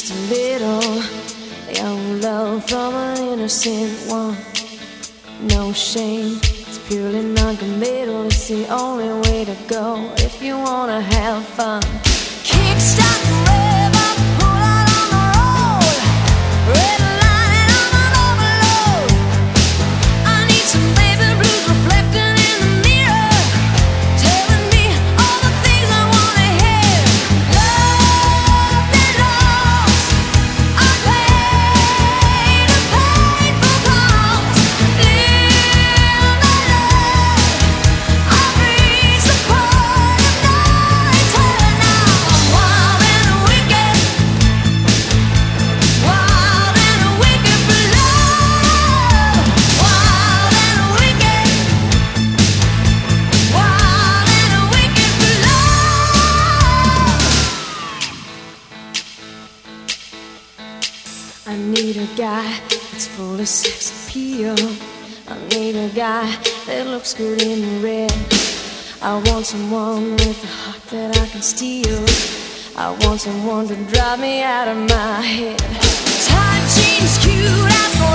just a little young love from an innocent one. No shame, it's purely non-committal. It's the only way to go if you wanna have fun. Kickstart the rev up, pull out on the road. Red line, I'm an overload. I need some baby blues reflecting in the mirror, telling me all the things I wanna hear. Love and lost, I paid a painful cost. Live the love, I've reached the point of no return now. Wild and wicked for love. Wild and wicked for love. I need a guy that's full of sex appeal. I need a guy that looks good in red. I want someone with a heart that I can steal. I want someone to drive me out of my head. Tight jeans, cute eyes for